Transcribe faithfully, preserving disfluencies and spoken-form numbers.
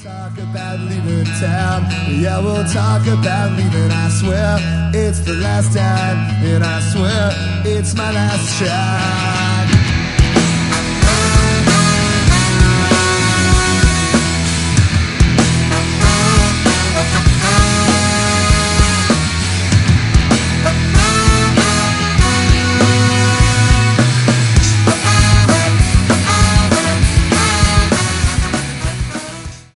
Talk about leaving town. Yeah, we'll talk about leaving. I swear it's the last time, and I swear it's my last try.